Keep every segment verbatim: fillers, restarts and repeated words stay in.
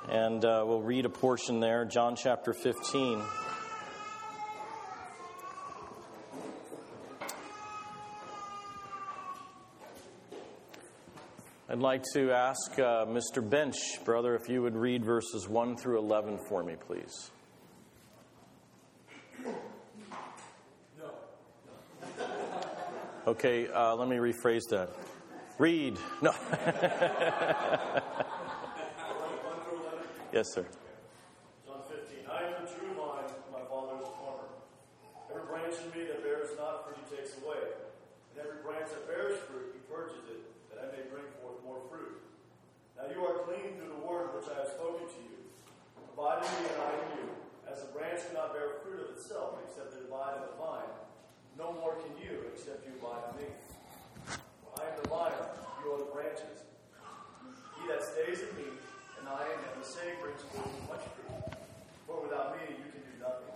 And uh, we'll read a portion there, John chapter fifteen. I'd like to ask uh, Mister Bench, brother, if you would read verses one through eleven for me, please. No. Okay, uh, let me rephrase that. Read. No. Yes, sir. John fifteen. I am the true vine, my Father is the farmer. Every branch in me that bears not fruit he takes away. And every branch that bears fruit he purges it, that I may bring forth more fruit. Now you are clean through the word which I have spoken to you. Abide in me and I in you. As the branch cannot bear fruit of itself except it abide in the vine, no more can you except you abide in me. For I am the vine, you are the branches. He that stays in me, and I am the same brings forth much fruit. For without me you can do nothing.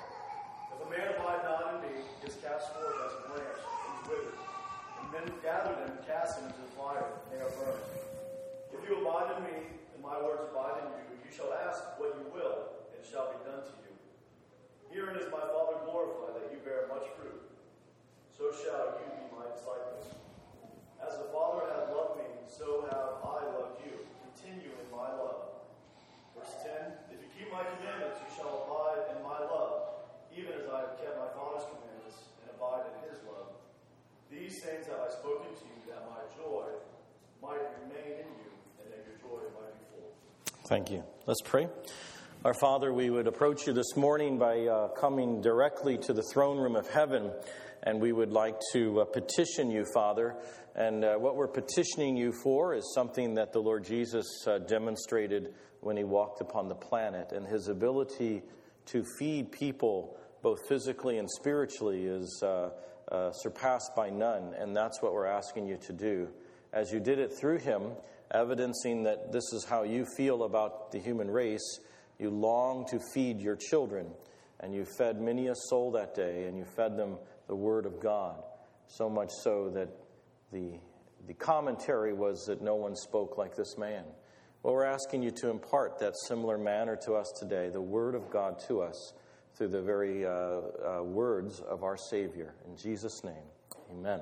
If a man abide not in me, he is cast forth as a branch, and is withered. And men gather them and cast them into the fire, and they are burned. If you abide in me, and my words abide in you, you shall ask what you will, and it shall be done to you. Herein is my Father glorified, that you bear much fruit. So shall you be my disciples. As the Father hath loved me, so have I loved you. Continue in my love. Verse ten, if you keep my commandments, you shall abide in my love, even as I have kept my Father's commandments and abide in his love. These things have I spoken to you, that my joy might remain in you, and that your joy might be full. Thank you. Let's pray. Our Father, we would approach you this morning by uh, coming directly to the throne room of heaven, and we would like to uh, petition you, Father. And uh, what we're petitioning you for is something that the Lord Jesus uh, demonstrated when he walked upon the planet. And his ability to feed people, both physically and spiritually, is uh, uh, surpassed by none. And that's what we're asking you to do. As you did it through him, evidencing that this is how you feel about the human race, you long to feed your children. And you fed many a soul that day, and you fed them the Word of God. So much so that The, the commentary was that no one spoke like this man. Well, we're asking you to impart that similar manner to us today, the Word of God to us, through the very uh, uh, words of our Savior. In Jesus' name, amen.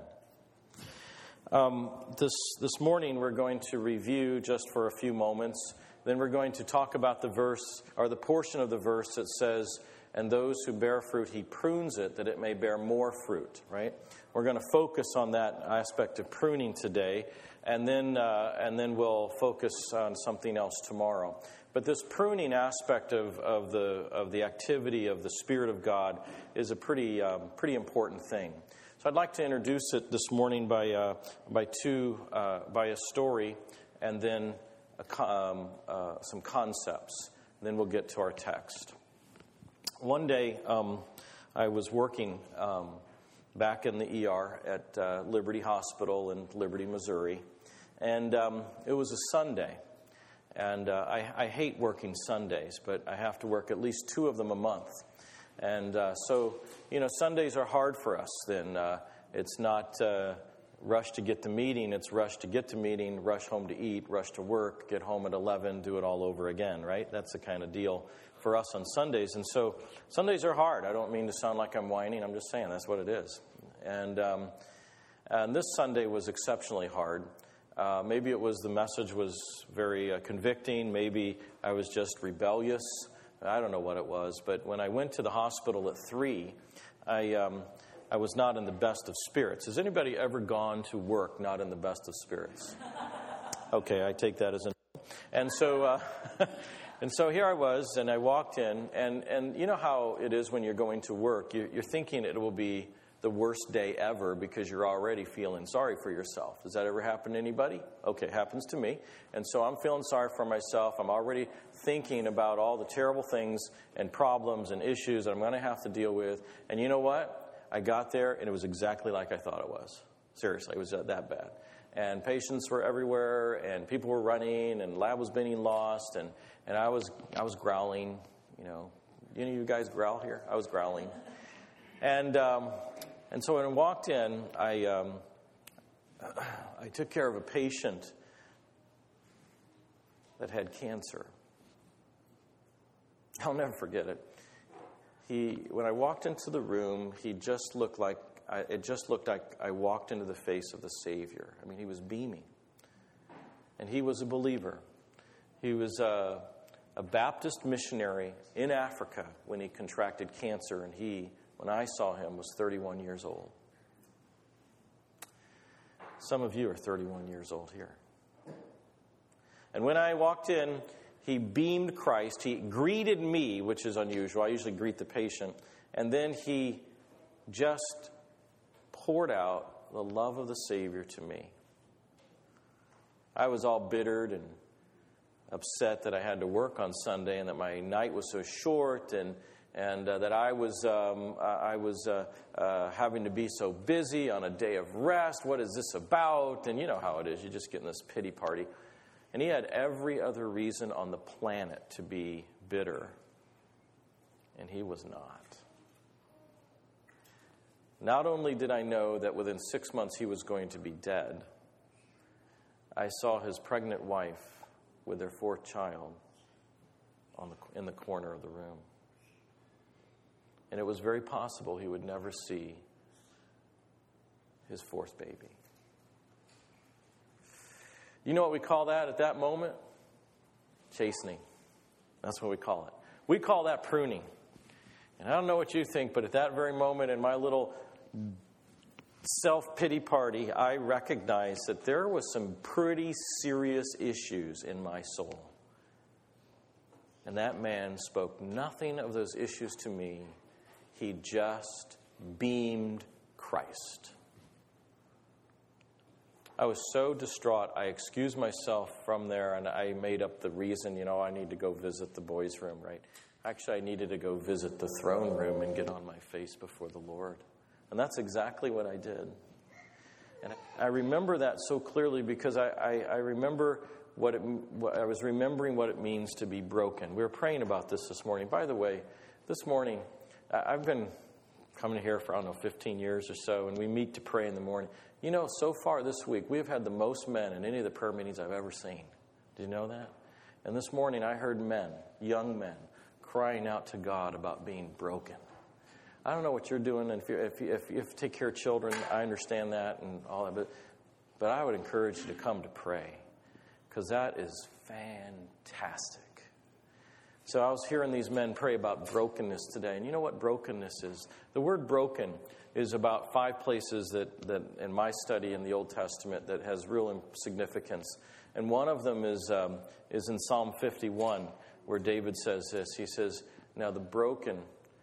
Um, this, this morning we're going to review just for a few moments. Then we're going to talk about the verse, or the portion of the verse that says, and those who bear fruit, he prunes it, that it may bear more fruit, right? We're going to focus on that aspect of pruning today, and then uh, and then we'll focus on something else tomorrow. But this pruning aspect of, of the of the activity of the Spirit of God is a pretty um, pretty important thing. So I'd like to introduce it this morning by uh, by two uh, by a story, and then a, um, uh, some concepts. And then we'll get to our text. One day, um, I was working um, back in the E R at uh, Liberty Hospital in Liberty, Missouri, and um, it was a Sunday. And uh, I, I hate working Sundays, but I have to work at least two of them a month. And uh, so, you know, Sundays are hard for us. Then uh, it's not uh, rush to get to meeting, it's rush to get to meeting, rush home to eat, rush to work, get home at eleven, do it all over again, right? That's the kind of deal for us on Sundays. And so Sundays are hard. I don't mean to sound like I'm whining. I'm just saying that's what it is. And, um, and this Sunday was exceptionally hard. Uh, maybe it was the message was very uh, convicting. Maybe I was just rebellious. I don't know what it was. But when I went to the hospital at three, I, um, I was not in the best of spirits. Has anybody ever gone to work not in the best of spirits? Okay, I take that as an... And so... Uh, And so here I was, and I walked in, and, and you know how it is when you're going to work. You, you're thinking it will be the worst day ever because you're already feeling sorry for yourself. Does that ever happen to anybody? Okay, it happens to me. And so I'm feeling sorry for myself. I'm already thinking about all the terrible things and problems and issues that I'm going to have to deal with. And you know what? I got there, and it was exactly like I thought it was. Seriously, it was that bad. And patients were everywhere, and people were running, and lab was being lost, and, and I was I was growling, you know. You know, you guys growl here? I was growling. And um, and so when I walked in, I um, I took care of a patient that had cancer. I'll never forget it. He, when I walked into the room, he just looked like, I, it just looked like I walked into the face of the Savior. I mean, he was beaming. And he was a believer. He was a, a Baptist missionary in Africa when he contracted cancer, and he, when I saw him, was thirty-one years old. Some of you are thirty-one years old here. And when I walked in, he beamed Christ. He greeted me, which is unusual. I usually greet the patient. And then he just poured out the love of the Savior to me. I was all bittered and upset that I had to work on Sunday and that my night was so short, and and uh, that I was um, I was uh, uh, having to be so busy on a day of rest. What is this about? And you know how it is. You just get in this pity party. And he had every other reason on the planet to be bitter, and he was not. Not only did I know that within six months he was going to be dead, I saw his pregnant wife with their fourth child on the, in the corner of the room. And it was very possible he would never see his fourth baby. You know what we call that at that moment? Chastening. That's what we call it. We call that pruning. And I don't know what you think, but at that very moment in my little self-pity party, I recognized that there was some pretty serious issues in my soul. And that man spoke nothing of those issues to me. He just beamed Christ. I was so distraught, I excused myself from there, and I made up the reason, you know, I need to go visit the boys' room, right? Actually, I needed to go visit the throne room and get on my face before the Lord. And that's exactly what I did. And I remember that so clearly because I, I, I remember what it, what, I was remembering what it means to be broken. We were praying about this this morning. By the way, this morning, I've been coming here for, I don't know, fifteen years or so, and we meet to pray in the morning. You know, so far this week, we have had the most men in any of the prayer meetings I've ever seen. Did you know that? And this morning, I heard men, young men, crying out to God about being broken. I don't know what you're doing, and if you, if you, if you take care of children, I understand that and all that, but, but I would encourage you to come to pray, because that is fantastic. So I was hearing these men pray about brokenness today, and you know what brokenness is? The word broken is about five places that, that in my study in the Old Testament that has real significance. And one of them is um, is in Psalm fifty-one, where David says this. He says, now the broken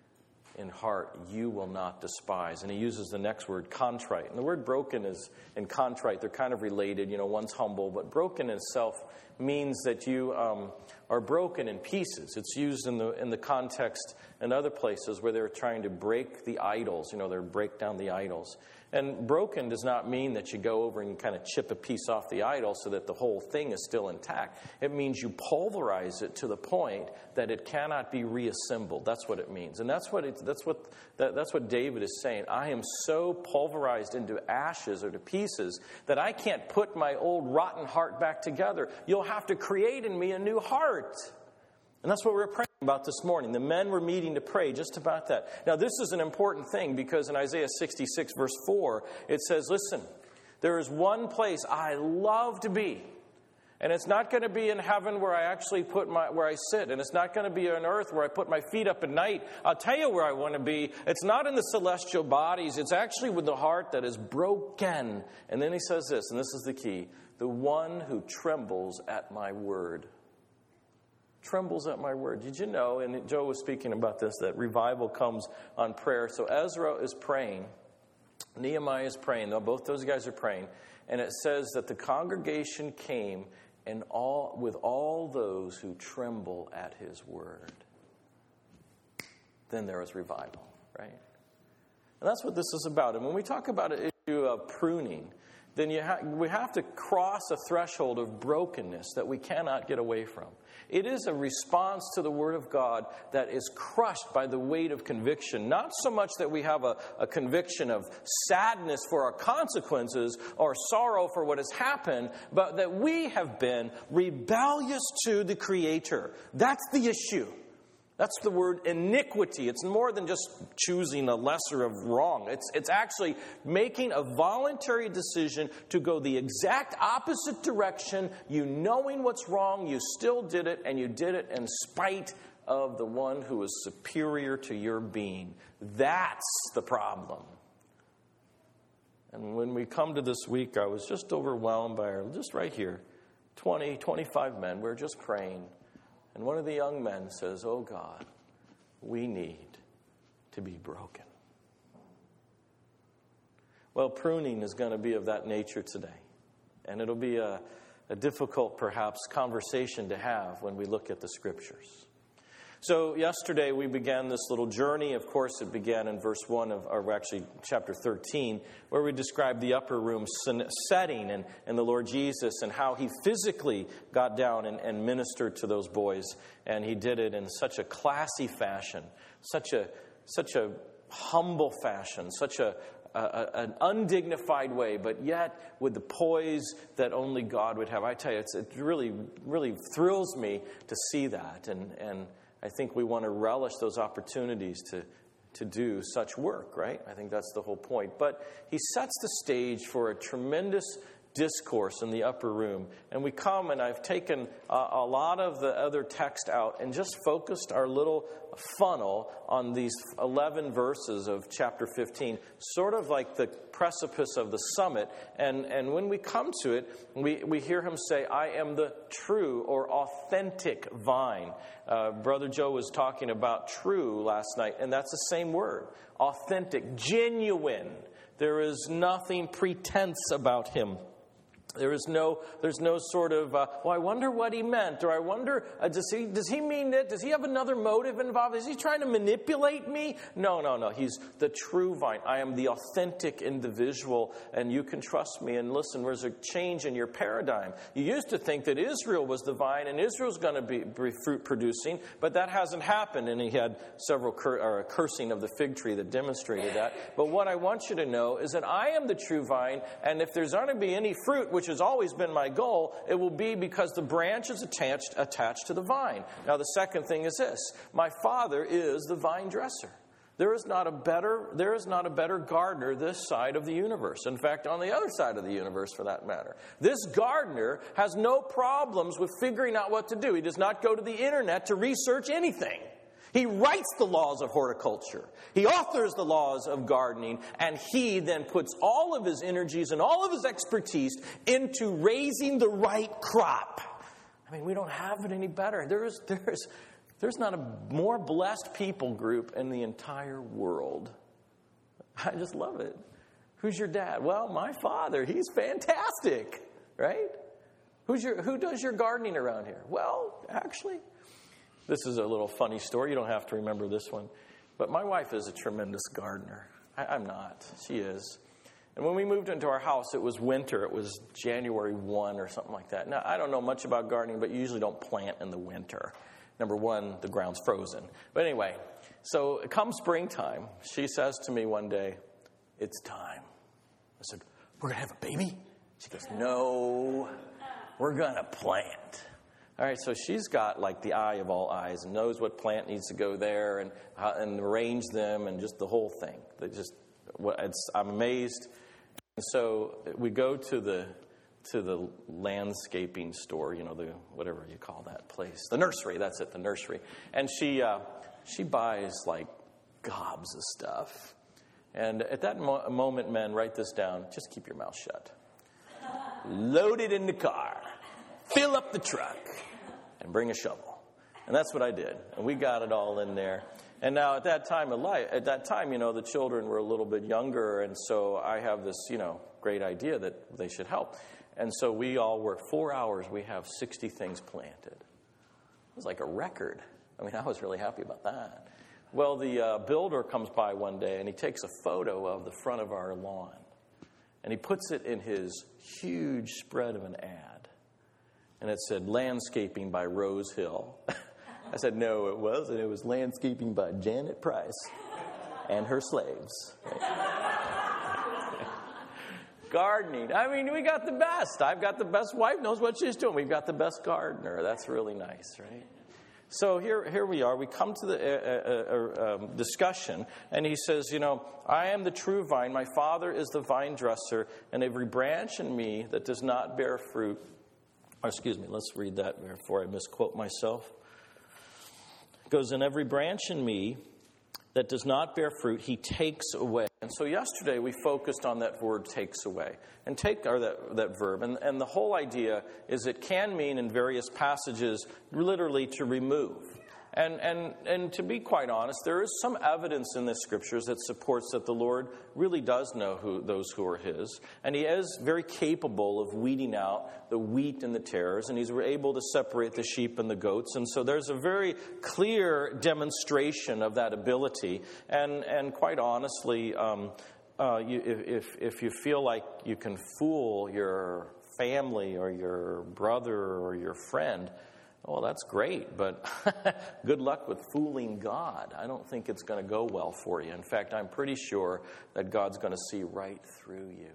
in heart you will not despise. And he uses the next word, contrite. And the word broken is and contrite, they're kind of related. You know, one's humble, but broken itself means that you um, are broken in pieces. It's used in the in the context in other places where they're trying to break the idols. You know, they're break down the idols. And broken does not mean that you go over and kind of chip a piece off the idol so that the whole thing is still intact. It means you pulverize it to the point that it cannot be reassembled. That's what it means. And that's what it, that's what that, that's what David is saying. I am so pulverized into ashes or to pieces that I can't put my old rotten heart back together. You'll have to create in me a new heart. And that's what we're praying about this morning. The men were meeting to pray just about that. Now, this is an important thing because in Isaiah sixty-six, verse four, it says, listen, there is one place I love to be. And it's not going to be in heaven where I actually put my, where I sit. And it's not going to be on earth where I put my feet up at night. I'll tell you where I want to be. It's not in the celestial bodies. It's actually with the heart that is broken. And then he says this, and this is the key. The one who trembles at my word. Trembles at my word. Did you know, and Joe was speaking about this, that revival comes on prayer. So Ezra is praying. Nehemiah is praying. Both those guys are praying. And it says that the congregation came and all with all those who tremble at his word. Then there is revival, right? And that's what this is about. And when we talk about an issue of pruning, then you ha- we have to cross a threshold of brokenness that we cannot get away from. It is a response to the Word of God that is crushed by the weight of conviction. Not so much that we have a, a conviction of sadness for our consequences or sorrow for what has happened, but that we have been rebellious to the Creator. That's the issue. That's the word iniquity. It's more than just choosing a lesser of wrong. It's, it's actually making a voluntary decision to go the exact opposite direction. You knowing what's wrong, you still did it, and you did it in spite of the one who is superior to your being. That's the problem. And when we come to this week, I was just overwhelmed by our, just right here, twenty, twenty-five men. We're just praying. And one of the young men says, oh God, we need to be broken. Well, pruning is going to be of that nature today. And it'll be a, a difficult, perhaps, conversation to have when we look at the Scriptures. So yesterday we began this little journey. Of course, it began in verse one of, or actually chapter thirteen, where we described the upper room setting and, and the Lord Jesus and how he physically got down and, and ministered to those boys. And he did it in such a classy fashion, such a such a humble fashion, such a, a an undignified way, but yet with the poise that only God would have. I tell you, it's, it really, really thrills me to see that. And and I think we want to relish those opportunities to, to do such work, right? I think that's the whole point. But he sets the stage for a tremendous discourse in the upper room. And we come, and I've taken uh, a lot of the other text out and just focused our little funnel on these eleven verses of chapter fifteen, sort of like the precipice of the summit. And, and when we come to it, we, we hear him say, I am the true or authentic vine. Uh, Brother Joe was talking about true last night, and that's the same word, authentic, genuine. There is nothing pretense about him. There is no, there's no sort of, uh, well, I wonder what he meant, or I wonder, uh, does he does he mean it? Does he have another motive involved? Is he trying to manipulate me? No, no, no. He's the true vine. I am the authentic individual, and you can trust me. And listen, there's a change in your paradigm. You used to think that Israel was the vine, and Israel's going to be, be fruit producing, but that hasn't happened. And he had several cur- or a cursing of the fig tree that demonstrated that. But what I want you to know is that I am the true vine, and if there's going to be any fruit, which has always been my goal, it will be because the branch is attached attached to the vine. Now, the second thing is this. My Father is the vine dresser. There is not a better, there is not a better gardener this side of the universe. In fact, on the other side of the universe, for that matter. This gardener has no problems with figuring out what to do. He does not go to the internet to research anything. He writes the laws of horticulture. He authors the laws of gardening, and he then puts all of his energies and all of his expertise into raising the right crop. I mean, we don't have it any better. There is, there's, there's not a more blessed people group in the entire world. I just love it. Who's your dad? Well, my father. He's fantastic, right? Who's your, who does your gardening around here? Well, actually... This is a little funny story. You don't have to remember this one. But my wife is a tremendous gardener. I, I'm not. She is. And when we moved into our house, it was winter. It was January first or something like that. Now, I don't know much about gardening, but you usually don't plant in the winter. Number one, the ground's frozen. But anyway, so come springtime, she says to me one day, it's time. I said, we're going to have a baby? She goes, no, we're going to plant. All right, so she's got like the eye of all eyes and knows what plant needs to go there and uh, and arrange them and just the whole thing. They just, it's, I'm amazed. And so we go to the to the landscaping store, you know, the whatever you call that place, the nursery. That's it, the nursery. And she uh, she buys like gobs of stuff. And at that mo- moment, men, write this down. Just keep your mouth shut. Load it in the car. Fill up the truck. And bring a shovel. And that's what I did. And we got it all in there. And now at that time of life, at that time, you know, the children were a little bit younger. And so I have this, you know, great idea that they should help. And so we all work four hours. We have sixty things planted. It was like a record. I mean, I was really happy about that. Well, the uh, builder comes by one day and he takes a photo of the front of our lawn. And he puts it in his huge spread of an ad. And it said, landscaping by Rose Hill. I said, no, it wasn't. It was landscaping by Janet Price and her slaves. Gardening. I mean, we got the best. I've got the best wife, knows what she's doing. We've got the best gardener. That's really nice, right? So here, here we are. We come to the uh, uh, uh, um, discussion, and he says, you know, I am the true vine. My Father is the vine dresser, and every branch in me that does not bear fruit. Or excuse me, let's read that before I misquote myself. It goes, and every branch in me that does not bear fruit, he takes away. And so yesterday we focused on that word takes away. And take, or that, that verb. And, and the whole idea is it can mean in various passages literally to remove. And, and, and to be quite honest, there is some evidence in the Scriptures that supports that the Lord really does know who those who are His. And He is very capable of weeding out the wheat and the tares. And He's able to separate the sheep and the goats. And so there's a very clear demonstration of that ability. And, and quite honestly, um, uh, you, if, if you feel like you can fool your family or your brother or your friend, well, that's great, but good luck with fooling God. I don't think it's going to go well for you. In fact, I'm pretty sure that God's going to see right through you.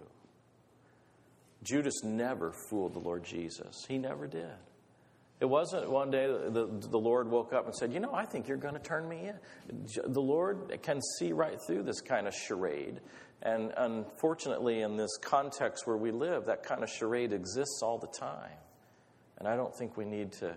Judas never fooled the Lord Jesus. He never did. It wasn't one day the, the Lord woke up and said, you know, I think you're going to turn me in. The Lord can see right through this kind of charade. And unfortunately, in this context where we live, that kind of charade exists all the time. And I don't think we need to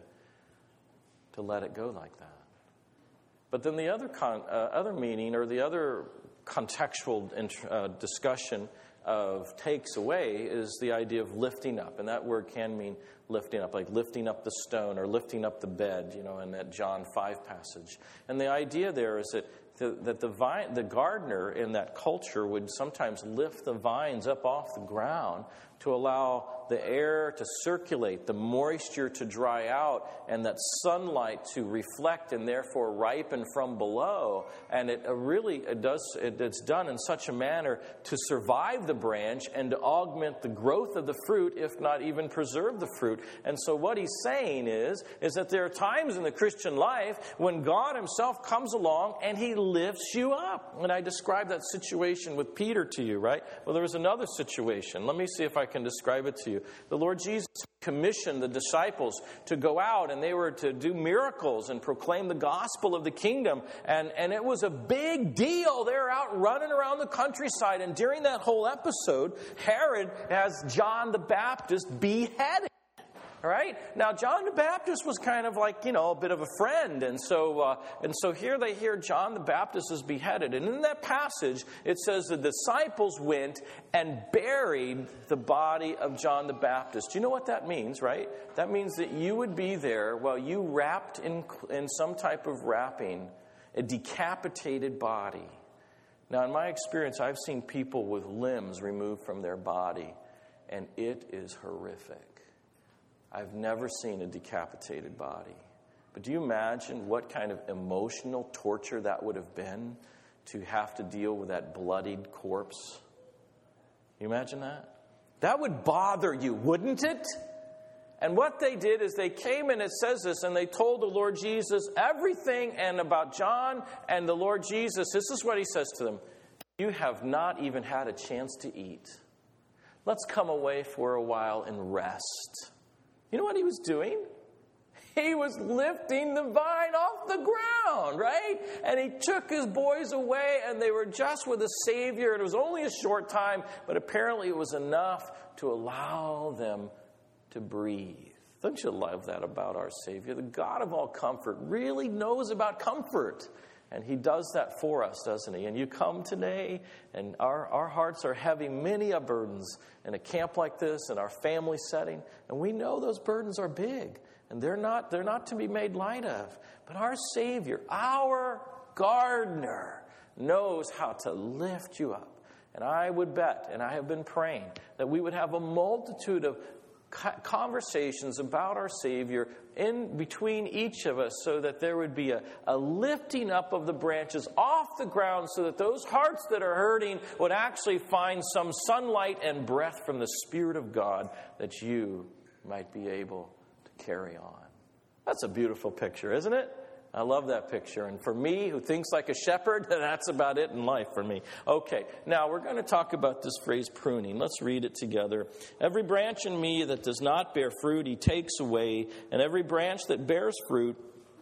to let it go like that. But then the other con, uh, other meaning, or the other contextual int- uh, discussion of takes away, is the idea of lifting up. And that word can mean lifting up, like lifting up the stone or lifting up the bed, you know, in that John five passage. And the idea there is that the, that the vine, the gardener in that culture would sometimes lift the vines up off the ground to allow the air to circulate, the moisture to dry out, and that sunlight to reflect and therefore ripen from below. And it really it does it, it's done in such a manner to survive the branch and to augment the growth of the fruit, if not even preserve the fruit. And so what he's saying is, is that there are times in the Christian life when God Himself comes along and He lifts you up. And I described that situation with Peter to you, right? Well, there was another situation. Let me see if I can describe it to you. The Lord Jesus commissioned the disciples to go out, and they were to do miracles and proclaim the gospel of the kingdom. And, and it was a big deal. They were out running around the countryside. And during that whole episode, Herod has John the Baptist beheaded. All right? Now, John the Baptist was kind of like, you know, a bit of a friend. And so uh, and so here they hear John the Baptist is beheaded. And in that passage, it says the disciples went and buried the body of John the Baptist. Do you know what that means, right? That means that you would be there while you wrapped in, in some type of wrapping a decapitated body. Now, in my experience, I've seen people with limbs removed from their body, and it is horrific. I've never seen a decapitated body. But do you imagine what kind of emotional torture that would have been to have to deal with that bloodied corpse? You imagine that? That would bother you, wouldn't it? And what they did is they came, and it says this, and they told the Lord Jesus everything and about John and the Lord Jesus. This is what He says to them. You have not even had a chance to eat. Let's come away for a while and rest. You know what He was doing? He was lifting the vine off the ground, right? And He took His boys away, and they were just with the Savior. And it was only a short time, but apparently it was enough to allow them to breathe. Don't you love that about our Savior? The God of all comfort really knows about comfort. And He does that for us, doesn't He? And you come today, and our, our hearts are heavy, many a burdens in a camp like this, in our family setting. And we know those burdens are big, and they're not, they're not to be made light of. But our Savior, our gardener, knows how to lift you up. And I would bet, and I have been praying, that we would have a multitude of conversations about our Savior in between each of us, so that there would be a, a lifting up of the branches off the ground, so that those hearts that are hurting would actually find some sunlight and breath from the Spirit of God, that you might be able to carry on. That's a beautiful picture, isn't it? I love that picture. And for me, who thinks like a shepherd, that's about it in life for me. Okay, now we're going to talk about this phrase pruning. Let's read it together. Every branch in me that does not bear fruit, He takes away. And every branch that bears fruit,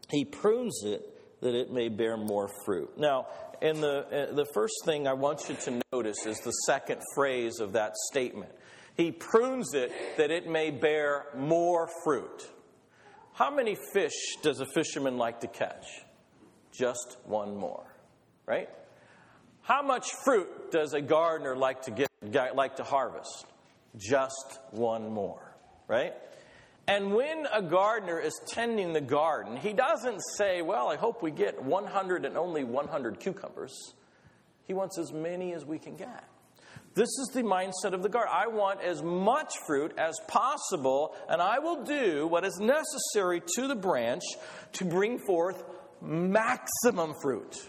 He prunes it that it may bear more fruit. Now, in the, uh, the first thing I want you to notice is the second phrase of that statement. He prunes it that it may bear more fruit. How many fish does a fisherman like to catch? Just one more, right? How much fruit does a gardener like to get, like to harvest? Just one more, right? And when a gardener is tending the garden, he doesn't say, well, I hope we get one hundred and only one hundred cucumbers. He wants as many as we can get. This is the mindset of the gardener. I want as much fruit as possible, and I will do what is necessary to the branch to bring forth maximum fruit.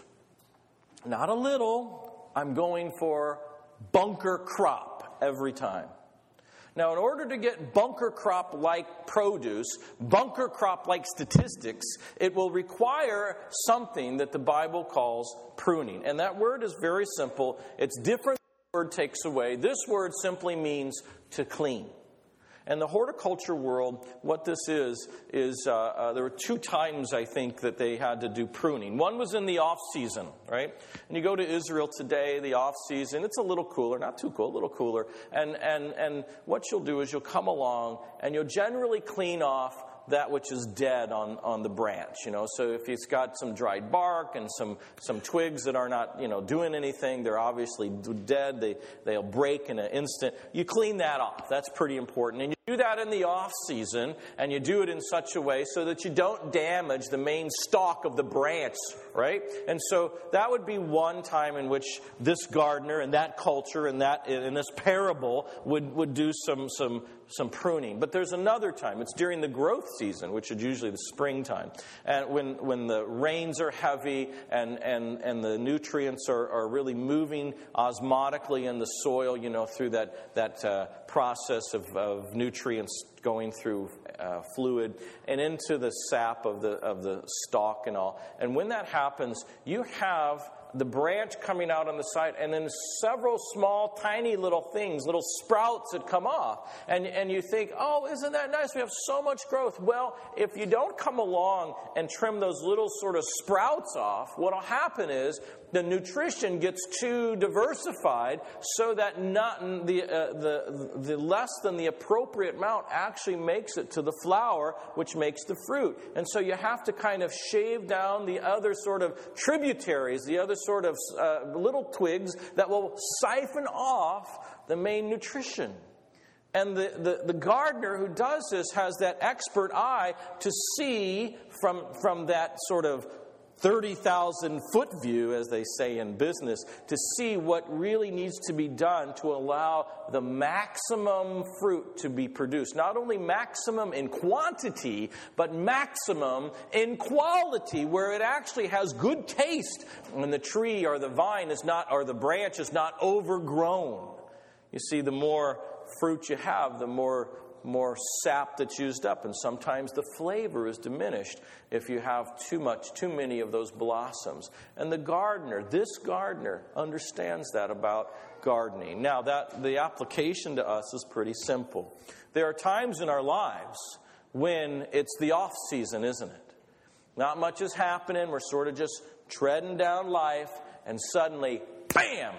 Not a little. I'm going for bunker crop every time. Now, in order to get bunker crop-like produce, bunker crop-like statistics, it will require something that the Bible calls pruning. And that word is very simple. It's different than the word takes away. This word simply means to clean. In the horticulture world, what this is, is uh, uh, there were two times, I think, that they had to do pruning. One was in the off-season, right? And you go to Israel today, the off-season, it's a little cooler, not too cool, a little cooler. And, and, and what you'll do is you'll come along and you'll generally clean off that which is dead on, on the branch, you know. So if it's got some dried bark and some, some twigs that are not, you know, doing anything, they're obviously dead, they, they'll break in an instant. You clean that off. That's pretty important. And you do that in the off season, and you do it in such a way so that you don't damage the main stalk of the branch, right? And so that would be one time in which this gardener and that culture and that in this parable would, would do some some some pruning. But there's another time. It's during the growth season, which is usually the springtime, and when when the rains are heavy and and and the nutrients are, are really moving osmotically in the soil, you know, through that that uh, process of, of nutrients going through uh, fluid and into the sap of the of the stalk and all. And when that happens, you have the branch coming out on the side, and then several small, tiny little things, little sprouts that come off. And, and you think, oh, isn't that nice? We have so much growth. Well, if you don't come along and trim those little sort of sprouts off, what will happen is the nutrition gets too diversified so that not the, uh, the, the less than the appropriate amount actually makes it to the flower, which makes the fruit. And so you have to kind of shave down the other sort of tributaries, the other sort of uh, little twigs that will siphon off the main nutrition. And the, the, the gardener who does this has that expert eye to see from, from that sort of thirty thousand foot view, as they say in business, to see what really needs to be done to allow the maximum fruit to be produced. Not only maximum in quantity, but maximum in quality, where it actually has good taste when the tree or the vine is not, or the branch is not overgrown. You see, the more fruit you have, the more more sap that's used up, and sometimes the flavor is diminished if you have too much, too many of those blossoms. And the gardener, this gardener, understands that about gardening. Now, that the application to us is pretty simple. There are times in our lives when it's the off season, isn't it? Not much is happening. We're sort of just treading down life, and suddenly, bam,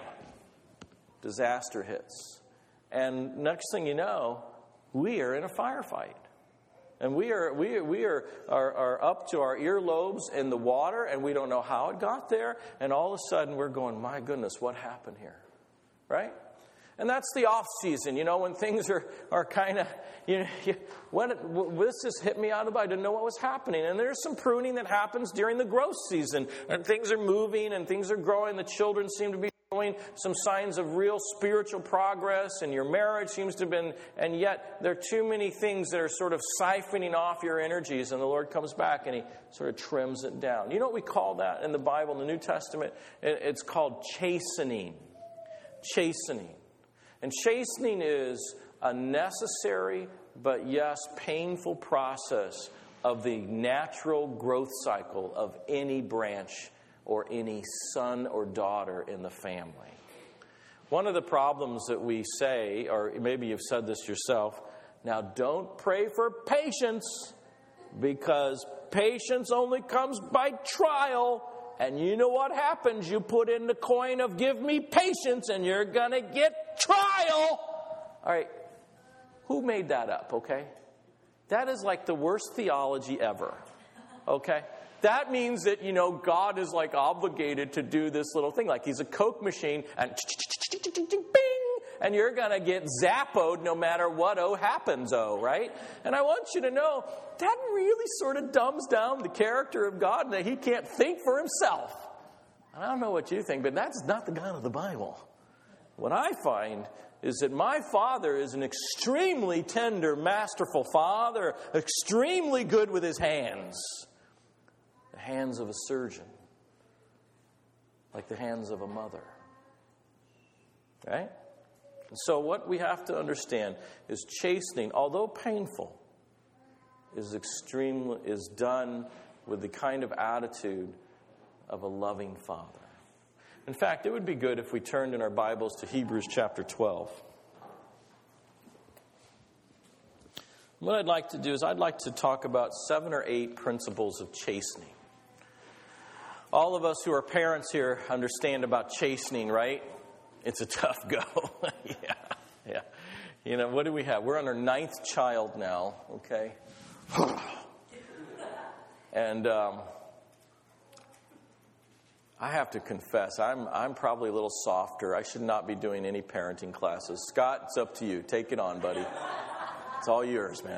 disaster hits. And next thing you know, we are in a firefight. And we are we we are, are are up to our earlobes in the water, and we don't know how it got there. And all of a sudden, we're going, my goodness, what happened here? Right? And that's the off season, you know, when things are, are kind of, you know, you, when it, this just hit me out of, I didn't know what was happening. And there's some pruning that happens during the growth season. And things are moving and things are growing. The children seem to be showing some signs of real spiritual progress, and your marriage seems to have been, and yet there are too many things that are sort of siphoning off your energies, and the Lord comes back and He sort of trims it down. You know what we call that in the Bible, in the New Testament? It's called chastening. Chastening. And chastening is a necessary, but yes, painful process of the natural growth cycle of any branch or any son or daughter in the family. One of the problems that we say, or maybe you've said this yourself, now don't pray for patience, because patience only comes by trial. And you know what happens? You put in the coin of give me patience and you're going to get trial. All right. Who made that up, okay? That is like the worst theology ever, okay? That means that, you know, God is like obligated to do this little thing. Like he's a Coke machine and bing, and you're going to get zappoed no matter what oh happens, oh, right? And I want you to know that really sort of dumbs down the character of God and that he can't think for himself. I don't know what you think, but that's not the God of the Bible. What I find is that my Father is an extremely tender, masterful Father, extremely good with his hands. The hands of a surgeon, like the hands of a mother. Right? And so what we have to understand is chastening, although painful, is extremely is done with the kind of attitude of a loving Father. In fact, it would be good if we turned in our Bibles to Hebrews chapter twelve. What I'd like to do is I'd like to talk about seven or eight principles of chastening. All of us who are parents here understand about chastening, right? It's a tough go. yeah, yeah. You know, what do we have? We're on our ninth child now, okay? and um, I have to confess, I'm I'm probably a little softer. I should not be doing any parenting classes. Scott, it's up to you. Take it on, buddy. It's all yours, man.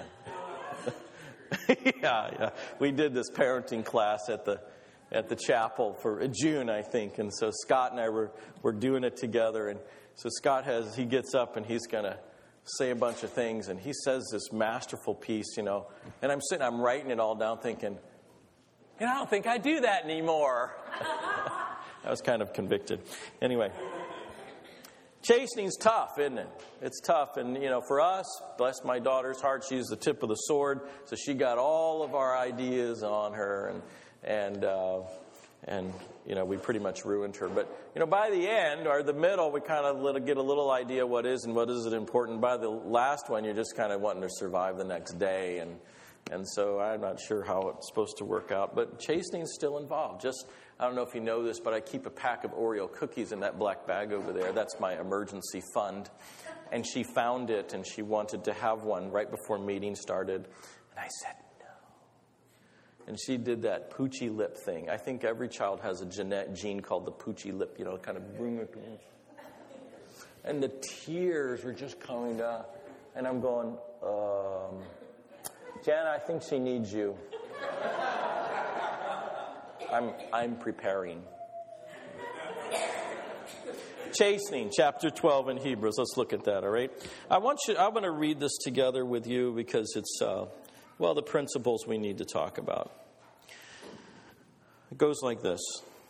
yeah, yeah. We did this parenting class at the at the chapel for June, I think. And so Scott and I were, were doing it together. And so Scott has, he gets up and he's going to say a bunch of things. And he says this masterful piece, you know. And I'm sitting, I'm writing it all down thinking, you know, I don't think I do that anymore. I was kind of convicted. Anyway. Chastening's tough, isn't it? It's tough. And, you know, for us, bless my daughter's heart, she's the tip of the sword. So she got all of our ideas on her. And, and, uh, and you know, we pretty much ruined her. But, you know, by the end, or the middle, we kind of get a little idea what is and what isn't important. By the last one, you're just kind of wanting to survive the next day. And, and so I'm not sure how it's supposed to work out. But chastening's still involved. Just... I don't know if you know this, but I keep a pack of Oreo cookies in that black bag over there. That's my emergency fund. And she found it, and she wanted to have one right before meeting started. And I said, no. And she did that poochy lip thing. I think every child has a genetic gene called the poochy lip, you know, kind of bring it in. And the tears were just coming down. And I'm going, um, Jen, I think she needs you. I'm I'm preparing. Chastening, chapter twelve in Hebrews. Let's look at that, all right? I want you. I want to read this together with you because it's, uh, well, the principles we need to talk about. It goes like this.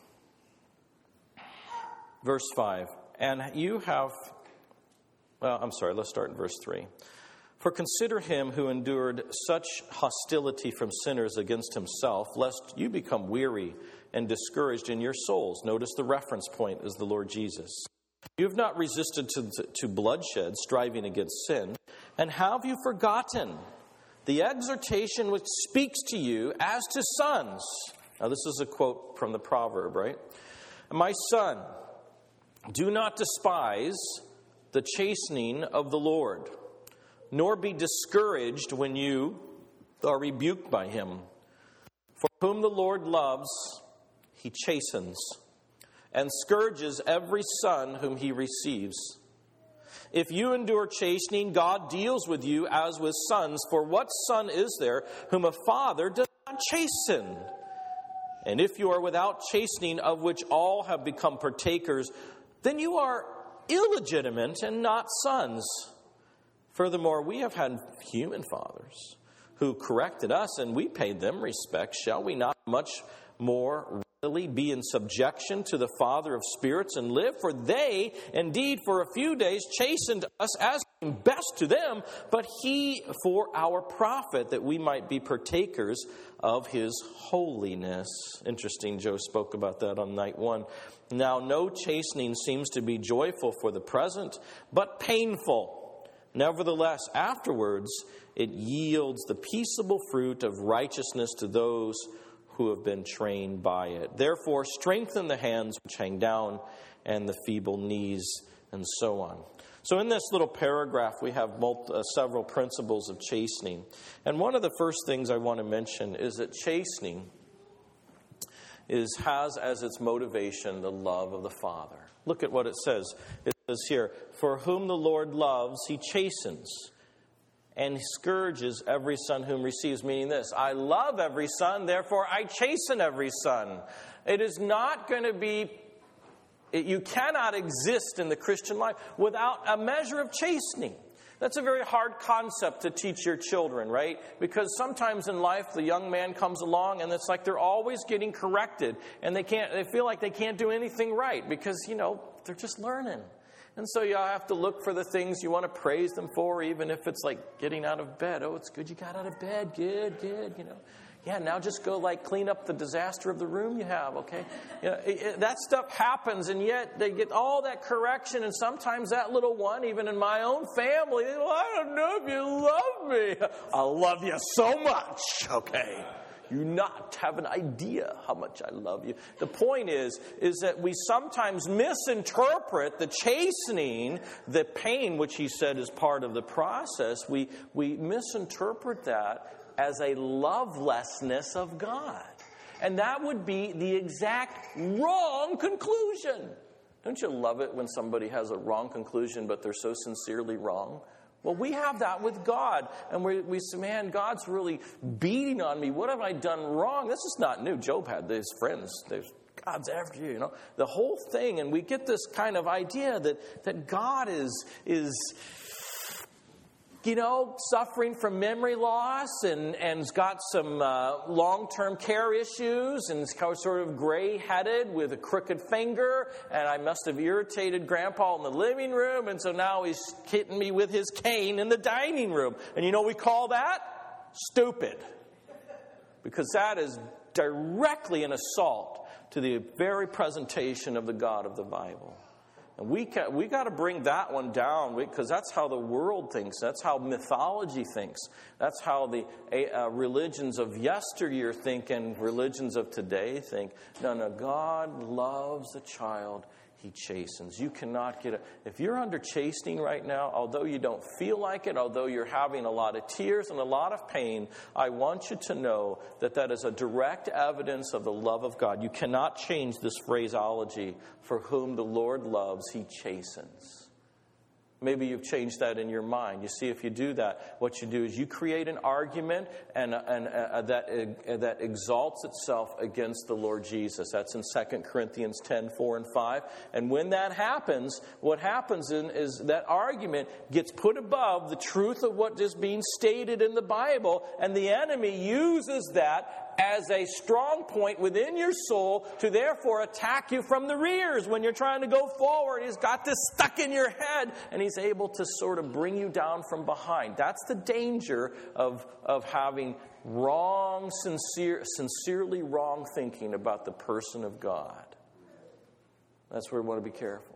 Verse five. And you have, well, I'm sorry, let's start in verse three. For consider him who endured such hostility from sinners against himself, lest you become weary and discouraged in your souls. Notice the reference point is the Lord Jesus. You have not resisted to, to bloodshed, striving against sin. And have you forgotten the exhortation which speaks to you as to sons? Now this is a quote from the proverb, right? My son, do not despise the chastening of the Lord, nor be discouraged when you are rebuked by him. For whom the Lord loves, he chastens, and scourges every son whom he receives. If you endure chastening, God deals with you as with sons. For what son is there whom a father does not chasten? And if you are without chastening, of which all have become partakers, then you are illegitimate and not sons. Furthermore, we have had human fathers who corrected us, and we paid them respect. Shall we not much more readily be in subjection to the Father of spirits and live? For they, indeed, for a few days chastened us as seemed best to them, but he for our profit, that we might be partakers of his holiness. Interesting, Joe spoke about that on night one. Now, no chastening seems to be joyful for the present, but painful. Nevertheless, afterwards, it yields the peaceable fruit of righteousness to those who have been trained by it. Therefore, strengthen the hands which hang down and the feeble knees, and so on. So in this little paragraph, we have multi, uh, several principles of chastening. And one of the first things I want to mention is that chastening is has as its motivation the love of the Father. Look at what it says. It says here, "For whom the Lord loves, he chastens, and scourges every son whom receives," meaning this: I love every son, therefore I chasten every son. It is not going to be, it, you cannot exist in the Christian life without a measure of chastening. That's a very hard concept to teach your children, right? Because sometimes in life the young man comes along and it's like they're always getting corrected, and they can't, they feel like they can't do anything right because, you know, they're just learning. And so you have to look for the things you want to praise them for, even if it's like getting out of bed. Oh, it's good you got out of bed. Good, good, you know. Yeah, now just go like clean up the disaster of the room you have, okay? You know, it, it, that stuff happens, and yet they get all that correction, and sometimes that little one, even in my own family, well, I don't know if you love me. I love you so much, okay? You not have an idea how much I love you. The point is, is that we sometimes misinterpret the chastening, the pain, which he said is part of the process. We, we misinterpret that as a lovelessness of God. And that would be the exact wrong conclusion. Don't you love it when somebody has a wrong conclusion, but they're so sincerely wrong? Well, we have that with God. And we, we say, man, God's really beating on me. What have I done wrong? This is not new. Job had his friends. There's God's after you, you know. The whole thing. And we get this kind of idea that, that God is is... you know, suffering from memory loss and, and has got some uh, long-term care issues and is sort of gray-headed with a crooked finger, and I must have irritated Grandpa in the living room, and so now he's hitting me with his cane in the dining room. And you know what we call that? Stupid. Because that is directly an assault to the very presentation of the God of the Bible. And we ca- we got to bring that one down, because that's how the world thinks. That's how mythology thinks. That's how the uh, religions of yesteryear think and religions of today think. No, no, God loves a child. He chastens. You cannot get it. If you're under chastening right now, although you don't feel like it, although you're having a lot of tears and a lot of pain, I want you to know that that is a direct evidence of the love of God. You cannot change this phraseology, "For whom the Lord loves, he chastens." Maybe you've changed that in your mind. You see, if you do that, what you do is you create an argument and, and uh, that uh, that exalts itself against the Lord Jesus. That's in Second Corinthians ten, four and five. And when that happens, what happens in, is that argument gets put above the truth of what is being stated in the Bible, and the enemy uses that as a strong point within your soul to therefore attack you from the rears when you're trying to go forward. He's got this stuck in your head, and he's able to sort of bring you down from behind. That's the danger of, of having wrong, sincere, sincerely wrong thinking about the person of God. That's where we want to be careful.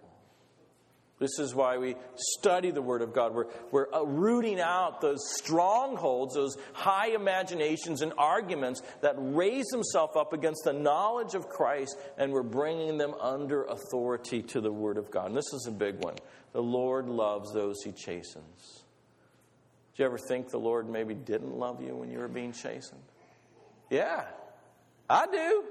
This is why we study the Word of God. We're, we're uh, rooting out those strongholds, those high imaginations and arguments that raise themselves up against the knowledge of Christ, and we're bringing them under authority to the Word of God. And this is a big one. The Lord loves those he chastens. Did you ever think the Lord maybe didn't love you when you were being chastened? Yeah, I do.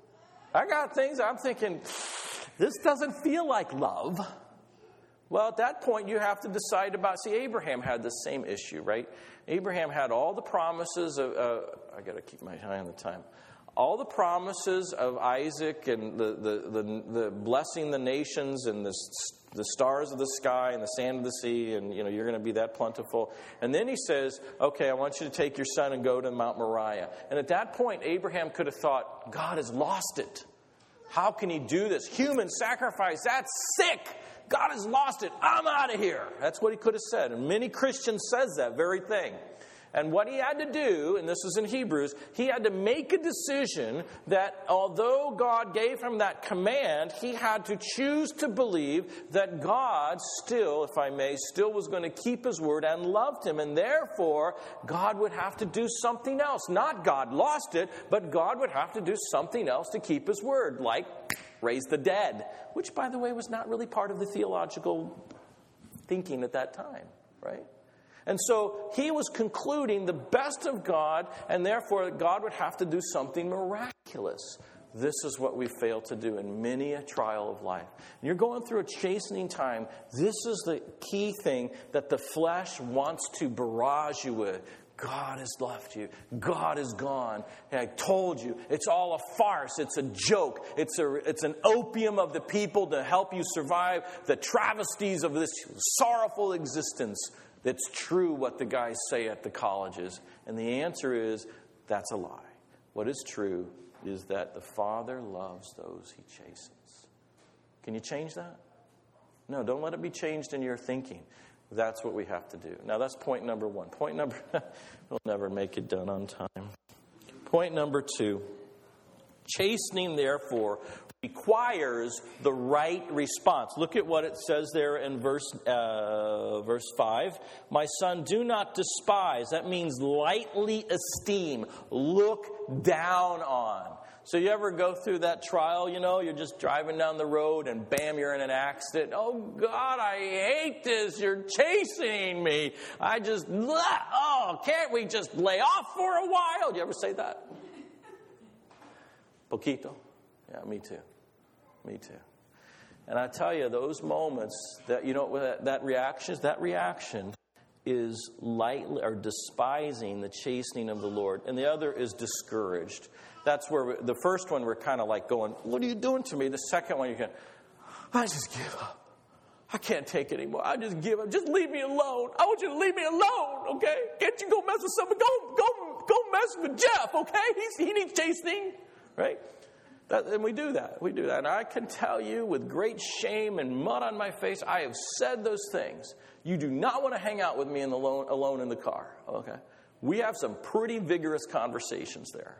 I got things I'm thinking, this doesn't feel like love. Well, at that point, you have to decide about, see, Abraham had the same issue, right? Abraham had all the promises of, uh, I got to keep my eye on the time, all the promises of Isaac and the, the, the, the blessing the nations and the, the stars of the sky and the sand of the sea, and, you know, you're going to be that plentiful. And then he says, okay, I want you to take your son and go to Mount Moriah. And at that point, Abraham could have thought, God has lost it. How can he do this? Human sacrifice, that's sick. God has lost it. I'm out of here. That's what he could have said. And many Christians says that very thing. And what he had to do, and this is in Hebrews, he had to make a decision that although God gave him that command, he had to choose to believe that God still, if I may, still was going to keep his word and loved him. And therefore, God would have to do something else. Not God lost it, but God would have to do something else to keep his word, like raise the dead, which, by the way, was not really part of the theological thinking at that time, right? And so he was concluding the best of God, and therefore God would have to do something miraculous. This is what we fail to do in many a trial of life. And you're going through a chastening time. This is the key thing that the flesh wants to barrage you with. God has left you. God is gone. And I told you, it's all a farce. It's a joke. It's a, it's an opium of the people to help you survive the travesties of this sorrowful existence. That's true what the guys say at the colleges. And the answer is, that's a lie. What is true is that the Father loves those he chastens. Can you change that? No, don't let it be changed in your thinking. That's what we have to do. Now, that's point number one. Point number, we'll never make it done on time. Point number two, chastening, therefore, requires the right response. Look at what it says there in verse uh, verse five. My son, do not despise. That means lightly esteem, look down on. So you ever go through that trial, you know, you're just driving down the road and bam, you're in an accident. Oh, God, I hate this. You're chastening me. I just, oh, can't we just lay off for a while? Do you ever say that? Poquito? Yeah, me too. Me too. And I tell you, those moments that, you know, that, that reaction, that reaction is lightly or despising the chastening of the Lord. And the other is discouraged. That's where we, the first one we're kind of like going, what are you doing to me? The second one you're going, I just give up. I can't take it anymore. I just give up. Just leave me alone. I want you to leave me alone, okay? Can't you go mess with somebody? Go, go, go mess with Jeff, okay? He's, he needs chastening, right? That, and we do that. We do that. And I can tell you with great shame and mud on my face, I have said those things. You do not want to hang out with me in the alone, alone in the car, okay? We have some pretty vigorous conversations there.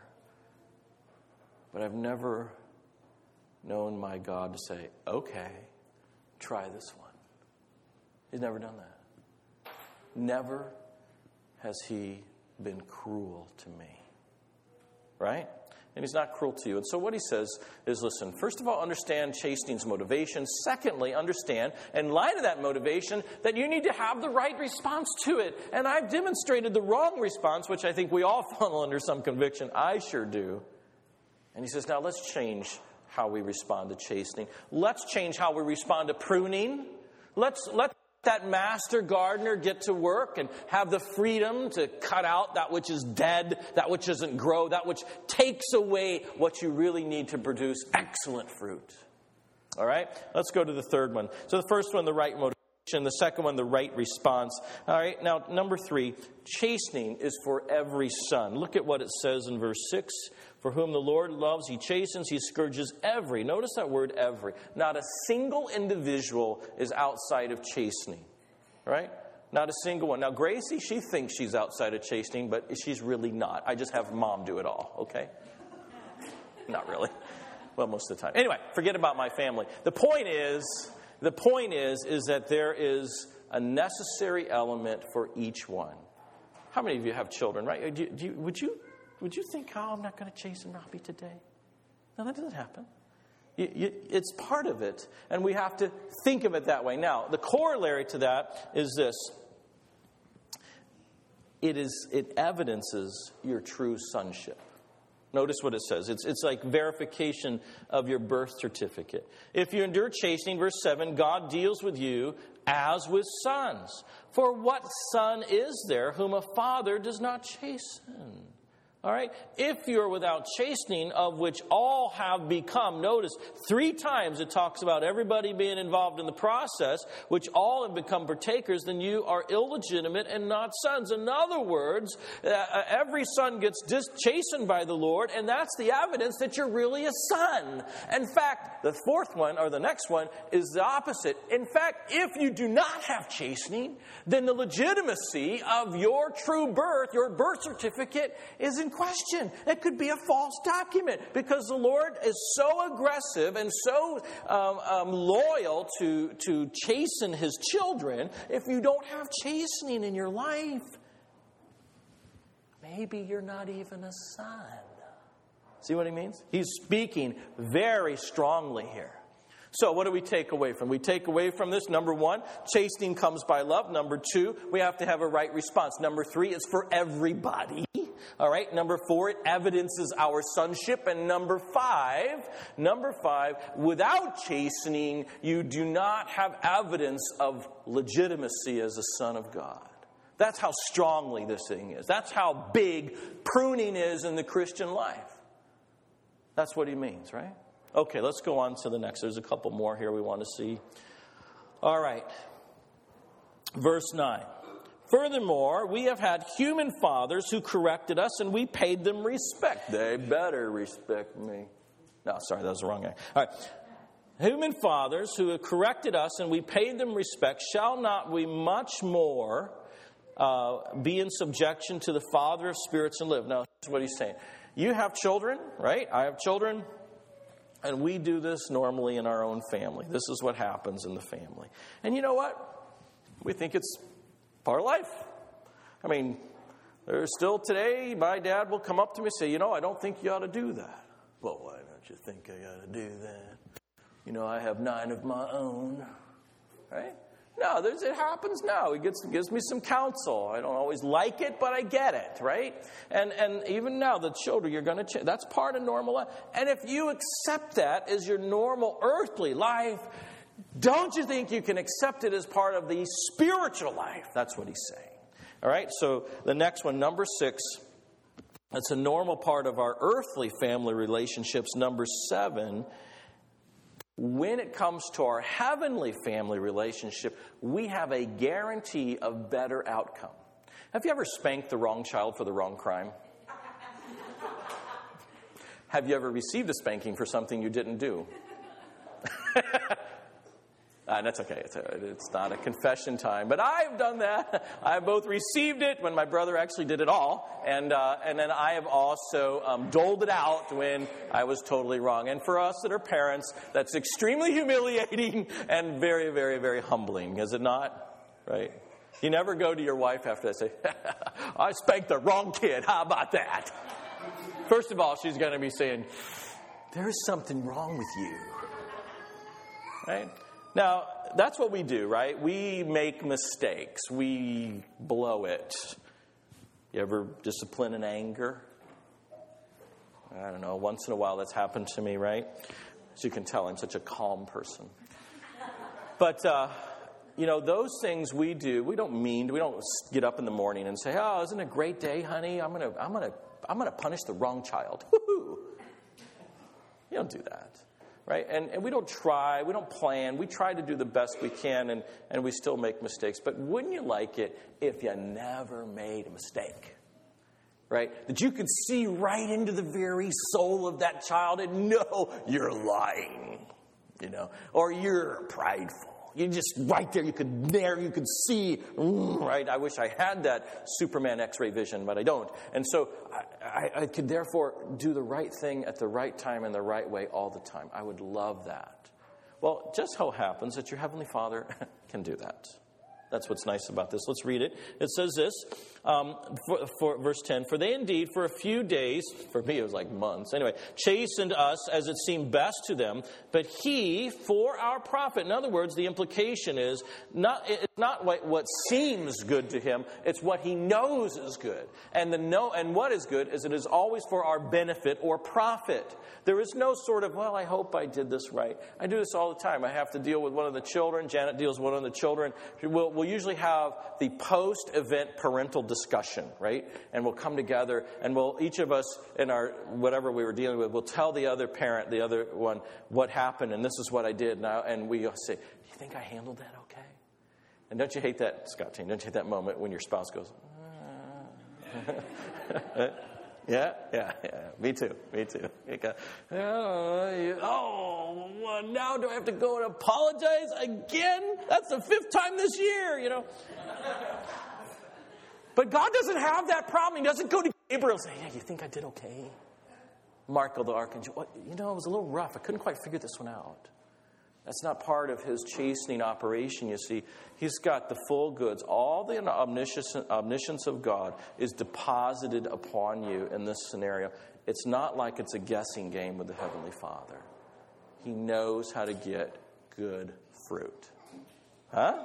But I've never known my God to say, okay, try this one. He's never done that. Never has he been cruel to me. Right? And he's not cruel to you. And so what he says is, listen, first of all, understand chastening's motivation. Secondly, understand, in light of that motivation, that you need to have the right response to it. And I've demonstrated the wrong response, which I think we all fall under some conviction. I sure do. And he says, now let's change how we respond to chastening. Let's change how we respond to pruning. Let's let that master gardener get to work and have the freedom to cut out that which is dead, that which doesn't grow, that which takes away what you really need to produce excellent fruit. All right? Let's go to the third one. So the first one, the right motivation. The second one, the right response. All right? Now, number three, chastening is for every son. Look at what it says in verse six. For whom the Lord loves, he chastens, he scourges every. Notice that word every. Not a single individual is outside of chastening. Right? Not a single one. Now, Gracie, she thinks she's outside of chastening, but she's really not. I just have mom do it all, okay? Not really. Well, most of the time. Anyway, forget about my family. The point is, the point is, is that there is a necessary element for each one. How many of you have children, right? Do you, do you, would you... Would you think, oh, I'm not going to chasten Robbie today? No, that doesn't happen. You, you, it's part of it, and we have to think of it that way. Now, the corollary to that is this. It is it evidences your true sonship. Notice what it says. It's, it's like verification of your birth certificate. If you endure chastening, verse seven, God deals with you as with sons. For what son is there whom a father does not chasten? All right? If you're without chastening, of which all have become, notice, three times it talks about everybody being involved in the process, which all have become partakers, then you are illegitimate and not sons. In other words, uh, every son gets dis- chastened by the Lord, and that's the evidence that you're really a son. In fact, the fourth one, or the next one, is the opposite. In fact, if you do not have chastening, then the legitimacy of your true birth, your birth certificate, is in question. It could be a false document because the Lord is so aggressive and so um, um, loyal to, to chasten his children. If you don't have chastening in your life, maybe you're not even a son. See what he means? He's speaking very strongly here. So what do we take away from? We take away from this, number one, chastening comes by love. Number two, we have to have a right response. Number three, it's for everybody. All right. Number four, it evidences our sonship. And number five, number five, without chastening, you do not have evidence of legitimacy as a son of God. That's how strongly this thing is. That's how big pruning is in the Christian life. That's what he means, right? Okay, let's go on to the next. There's a couple more here we want to see. All right. Verse nine. Furthermore, we have had human fathers who corrected us, and we paid them respect. They better respect me. No, sorry, that was the wrong guy. All right. Human fathers who have corrected us, and we paid them respect. Shall not we much more uh, be in subjection to the Father of spirits and live? Now, here's what he's saying. You have children, right? I have children. And we do this normally in our own family. This is what happens in the family. And you know what? We think it's part of life. I mean, there's still today, my dad will come up to me and say, you know, I don't think you ought to do that. Well, why don't you think I ought to do that? You know, I have nine of my own. Right? No, there's, it happens now. He gets, gives me some counsel. I don't always like it, but I get it, right? And and even now, the children, you're going to change. That's part of normal life. And if you accept that as your normal earthly life, don't you think you can accept it as part of the spiritual life? That's what he's saying. All right, so the next one, number six, that's a normal part of our earthly family relationships. Number seven, when it comes to our heavenly family relationship, we have a guarantee of better outcome. Have you ever spanked the wrong child for the wrong crime? Have you ever received a spanking for something you didn't do? Uh, that's okay. It's, a, it's not a confession time. But I've done that. I've both received it when my brother actually did it all. And uh, and then I have also um, doled it out when I was totally wrong. And for us that are parents, that's extremely humiliating and very, very, very humbling. Is it not? Right? You never go to your wife after that and say, I spanked the wrong kid. How about that? First of all, she's going to be saying, there's something wrong with you. Right? Now, that's what we do, right? We make mistakes. We blow it. You ever discipline in anger? I don't know. Once in a while that's happened to me, right? As you can tell, I'm such a calm person. But, uh, you know, those things we do, we don't mean, we don't get up in the morning and say, oh, isn't it a great day, honey? I'm going to I'm gonna, I'm gonna punish the wrong child. Woo-hoo. You don't do that. Right? And, and we don't try, we don't plan, we try to do the best we can, and, and we still make mistakes. But wouldn't you like it if you never made a mistake? Right? That you could see right into the very soul of that child and know you're lying, you know, or you're prideful. You just right there, you could there, you could see, right? I wish I had that Superman X-ray vision, but I don't. And so I, I, I could therefore do the right thing at the right time in the right way all the time. I would love that. Well, just so happens that your Heavenly Father can do that. That's what's nice about this. Let's read it. It says this, um, for, for verse ten, for they indeed for a few days, for me it was like months, anyway, chastened us as it seemed best to them, but he for our profit. In other words, the implication is, not it's not what, what seems good to him, it's what he knows is good. And the know and what is good is it is always for our benefit or profit. There is no sort of, well, I hope I did this right. I do this all the time. I have to deal with one of the children. Janet deals with one of the children. We'll, we'll usually have the post-event parental discussion, right? And we'll come together and we'll, each of us in our, whatever we were dealing with, will tell the other parent, the other one, what happened and this is what I did. Now, and we say, do you think I handled that okay? And don't you hate that, Scott Team, don't you hate that moment when your spouse goes, uh. yeah, yeah, yeah, me too, me too. Go, oh, oh, well, now do I have to go and apologize again? That's the fifth time this year, you know. But God doesn't have that problem. He doesn't go to Gabriel and say, yeah, you think I did okay? Michael the archangel, well, you know, it was a little rough. I couldn't quite figure this one out. That's not part of his chastening operation, you see. He's got the full goods. All the omniscience, omniscience of God is deposited upon you in this scenario. It's not like it's a guessing game with the Heavenly Father. He knows how to get good fruit. Huh?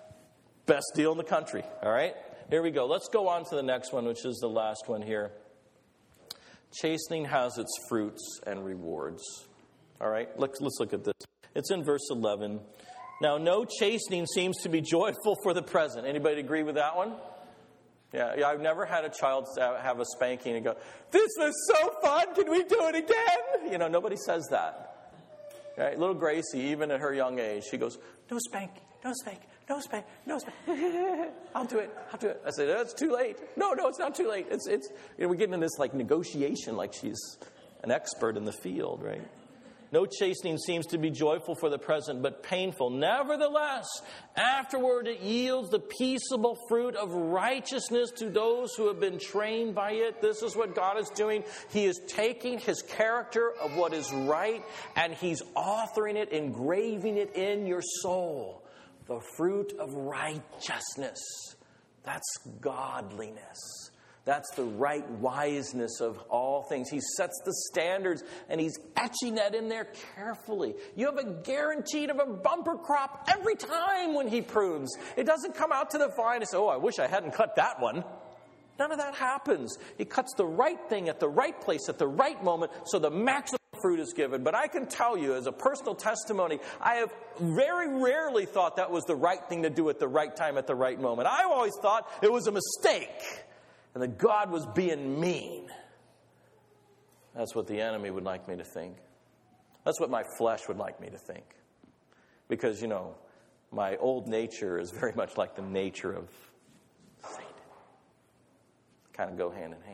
Best deal in the country, all right? Here we go. Let's go on to the next one, which is the last one here. Chastening has its fruits and rewards. All right? Let's, let's look at this. It's in verse eleven. Now, no chastening seems to be joyful for the present. Anybody agree with that one? Yeah, yeah, I've never had a child have a spanking and go, this was so fun, can we do it again? You know, nobody says that. Right? Little Gracie, even at her young age, she goes, no spank, no spank, no spank, no spank. I'll do it, I'll do it. I said, oh, it's too late. No, no, it's not too late. It's, it's, you know, we're getting in this like negotiation like she's an expert in the field, right? No chastening seems to be joyful for the present, but painful. Nevertheless, afterward it yields the peaceable fruit of righteousness to those who have been trained by it. This is what God is doing. He is taking his character of what is right, and he's authoring it, engraving it in your soul. The fruit of righteousness. That's godliness. That's the right wiseness of all things. He sets the standards, and he's etching that in there carefully. You have a guaranteed of a bumper crop every time when he prunes. It doesn't come out to the vine and say, oh, I wish I hadn't cut that one. None of that happens. He cuts the right thing at the right place at the right moment so the maximum fruit is given. But I can tell you, as a personal testimony, I have very rarely thought that was the right thing to do at the right time at the right moment. I always thought it was a mistake. And that God was being mean. That's what the enemy would like me to think. That's what my flesh would like me to think. Because, you know, my old nature is very much like the nature of Satan. Kind of go hand in hand.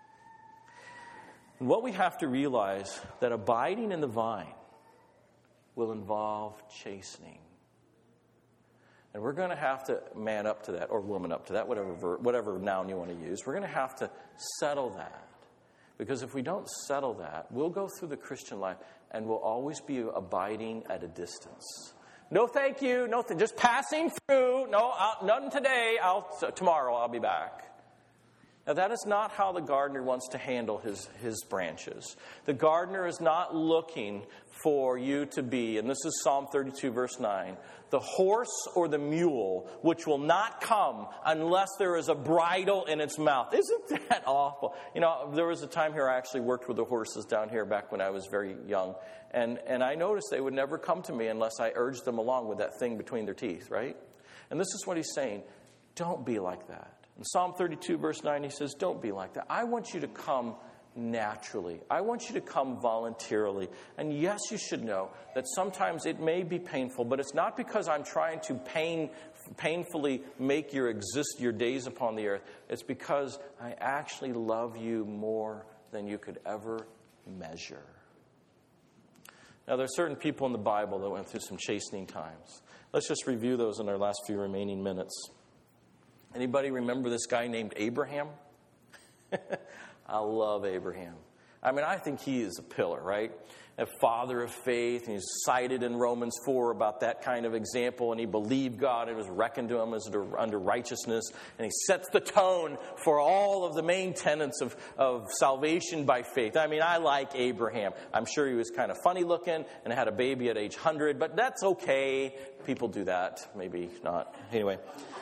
And what we have to realize, that abiding in the vine will involve chastening. And we're going to have to man up to that, or woman up to that, whatever ver- whatever noun you want to use. We're going to have to settle that. Because if we don't settle that, we'll go through the Christian life and we'll always be abiding at a distance. No thank you, no th- just passing through. No, I'll, none today. I'll tomorrow I'll be back. Now, that is not how the gardener wants to handle his, his branches. The gardener is not looking for you to be, and this is Psalm thirty-two, verse nine, the horse or the mule, which will not come unless there is a bridle in its mouth. Isn't that awful? You know, there was a time here I actually worked with the horses down here back when I was very young, and, and I noticed they would never come to me unless I urged them along with that thing between their teeth, right? And this is what he's saying. Don't be like that. In Psalm thirty-two, verse nine, he says, don't be like that. I want you to come naturally. I want you to come voluntarily. And yes, you should know that sometimes it may be painful, but it's not because I'm trying to pain, painfully make your exist your days upon the earth. It's because I actually love you more than you could ever measure. Now, there are certain people in the Bible that went through some chastening times. Let's just review those in our last few remaining minutes. Anybody remember this guy named Abraham? I love Abraham. I mean, I think he is a pillar, right? A father of faith, and he's cited in Romans four about that kind of example, and he believed God, and it was reckoned to him as under righteousness, and he sets the tone for all of the main tenets of, of salvation by faith. I mean, I like Abraham. I'm sure he was kind of funny looking and had a baby at age one hundred, but that's okay. People do that. Maybe not. Anyway.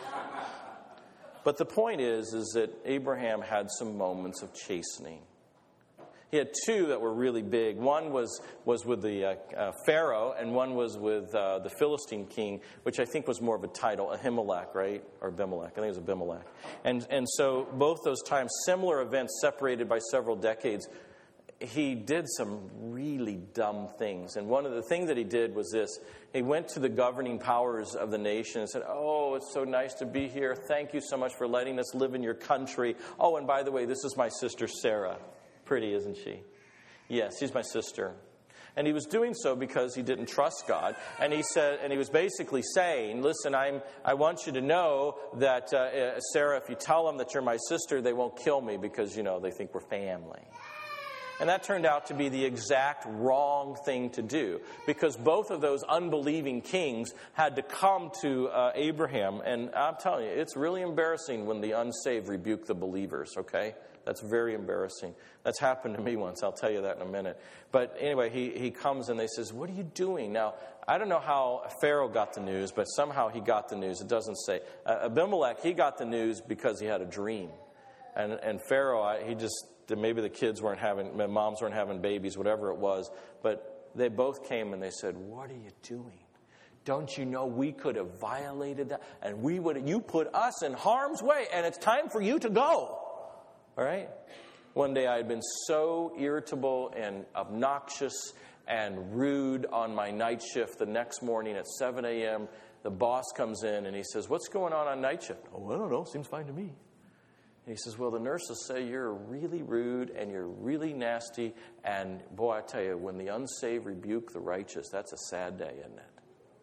But the point is, is that Abraham had some moments of chastening. He had two that were really big. One was was with the uh, uh, Pharaoh, and one was with uh, the Philistine king, which I think was more of a title, Ahimelech, right? Or Abimelech. I think it was Abimelech. And, and so both those times, similar events separated by several decades, he did some really dumb things. And one of the things that he did was this. He went to the governing powers of the nation and said, oh, it's so nice to be here. Thank you so much for letting us live in your country. Oh, and by the way, this is my sister Sarah. Pretty, isn't she? Yes, she's my sister. And he was doing so because he didn't trust God. And he said, and he was basically saying, listen, I'm, I want you to know that, uh, Sarah, if you tell them that you're my sister, they won't kill me because, you know, they think we're family. And that turned out to be the exact wrong thing to do, because both of those unbelieving kings had to come to uh, Abraham. And I'm telling you, it's really embarrassing when the unsaved rebuke the believers, okay? That's very embarrassing. That's happened to me once. I'll tell you that in a minute. But anyway, he, he comes and they says, what are you doing? Now, I don't know how Pharaoh got the news, but somehow he got the news. It doesn't say. Uh, Abimelech, he got the news because he had a dream. And, and Pharaoh, I, he just... maybe the kids weren't having, moms weren't having babies, whatever it was. But they both came and they said, what are you doing? Don't you know we could have violated that? And we would, you put us in harm's way, and it's time for you to go. All right? One day I had been so irritable and obnoxious and rude on my night shift. The next morning at seven a.m., the boss comes in and he says, what's going on on night shift? Oh, I don't know. Seems fine to me. And he saes, well, the nurses say you're really rude and you're really nasty. And boy, I tell you, when the unsaved rebuke the righteous, that's a sad day, isn't it?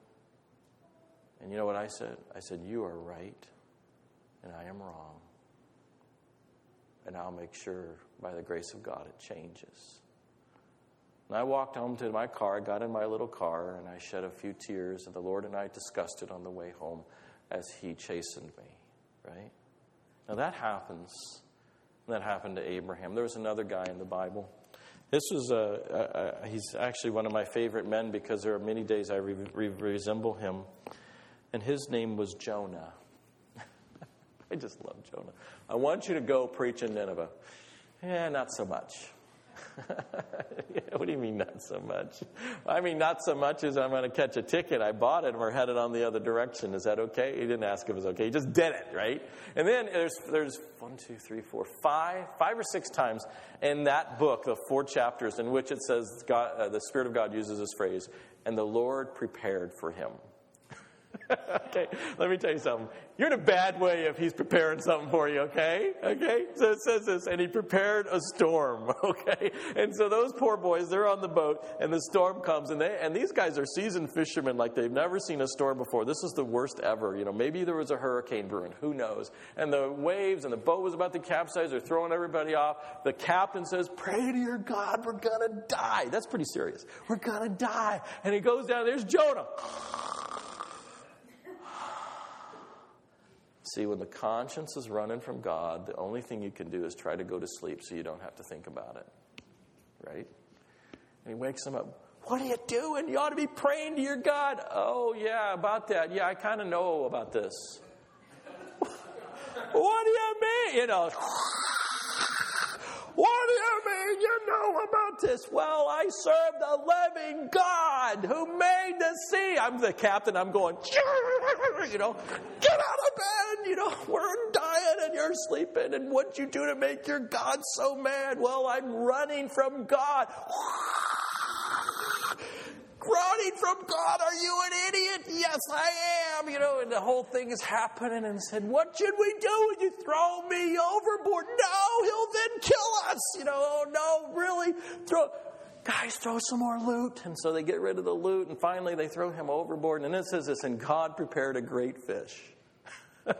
And you know what I said? I said, you are right and I am wrong. And I'll make sure by the grace of God it changes. And I walked home to my car, got in my little car, and I shed a few tears. And the Lord and I discussed it on the way home as he chastened me, right? Now that happens. That happened to Abraham. There was another guy in the Bible. This was a, a, a he's actually one of my favorite men because there are many days I re, re, resemble him. And his name was Jonah. I just love Jonah. I want you to go preach in Nineveh. Yeah, not so much. What do you mean not so much? I mean not so much as I'm going to catch a ticket. I bought it and we're headed on the other direction. Is that okay? He didn't ask if it was okay. He just did it, right? And then there's there's one, two, three, four, five, five or six times in that book, the four chapters, in which it says God, uh, the Spirit of God uses this phrase, and the Lord prepared for him. Okay, let me tell you something. You're in a bad way if he's preparing something for you, okay? Okay? So it says this, and he prepared a storm, okay? And so those poor boys, they're on the boat, and the storm comes, and they and these guys are seasoned fishermen like they've never seen a storm before. This is the worst ever. You know, maybe there was a hurricane brewing. Who knows? And the waves, and the boat was about to capsize. They're throwing everybody off. The captain says, pray to your God, we're going to die. That's pretty serious. We're going to die. And he goes down, there's Jonah. See, when the conscience is running from God, the only thing you can do is try to go to sleep so you don't have to think about it. Right? And he wakes him up. What are you doing? You ought to be praying to your God. Oh, yeah, about that. Yeah, I kind of know about this. What do you mean? You know. What do you mean you know about this? Well, I serve the living God who made the sea. I'm the captain. I'm going, you know, get out of bed. You know, we're dying and you're sleeping. And what'd you do to make your God so mad? Well, I'm running from God. Running from God, are you an idiot? Yes, I am. You know, and the whole thing is happening, and said, what should we do? Would you throw me overboard? No, he'll then kill us. You know, oh no, really? Throw, guys, throw some more loot. And so they get rid of the loot, and finally they throw him overboard. And it says this, and God prepared a great fish.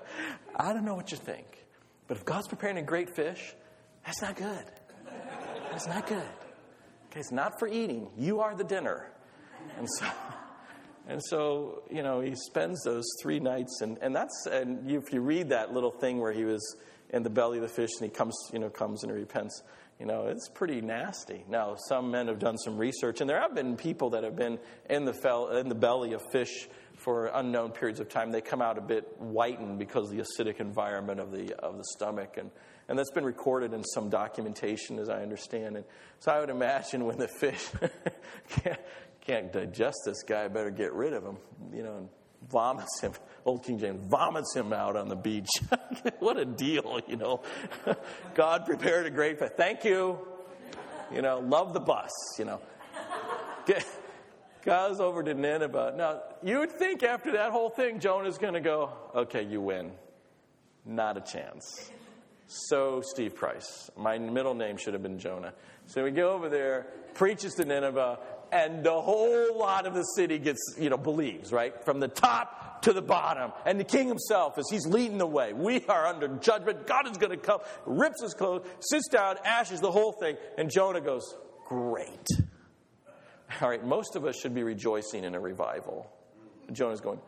I don't know what you think, but if God's preparing a great fish, that's not good. Isn't that good? Okay, it's not for eating. You are the dinner. And so, and so, you know, he spends those three nights, and, and that's, and you, if you read that little thing where he was in the belly of the fish and he comes, you know, comes and repents, you know, it's pretty nasty. Now, some men have done some research, and there have been people that have been in the fel- in the belly of fish for unknown periods of time. They come out a bit whitened because of the acidic environment of the of the stomach, and, and that's been recorded in some documentation, as I understand. And so I would imagine when the fish can't, can't digest this guy, I better get rid of him, you know, and vomits him. Old King James vomits him out on the beach. What a deal, you know. God prepared a great feast. Thank you. You know, love the bus, you know. Get, goes over to Nineveh. Now, you would think after that whole thing, Jonah's going to go, okay, you win. Not a chance. So, Steve Price. My middle name should have been Jonah. So we go over there, preaches to Nineveh, and the whole lot of the city gets, you know, believes, right? From the top to the bottom. And the king himself, as he's leading the way, we are under judgment. God is going to come, rips his clothes, sits down, ashes, the whole thing. And Jonah goes, great. All right, most of us should be rejoicing in a revival. And Jonah's going,